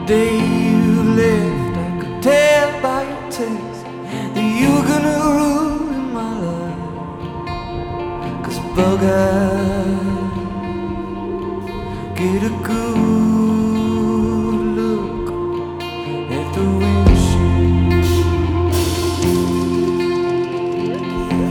day you left, I could tell by your taste that you were gonna ruin my life. 'Cause bug eyes get a good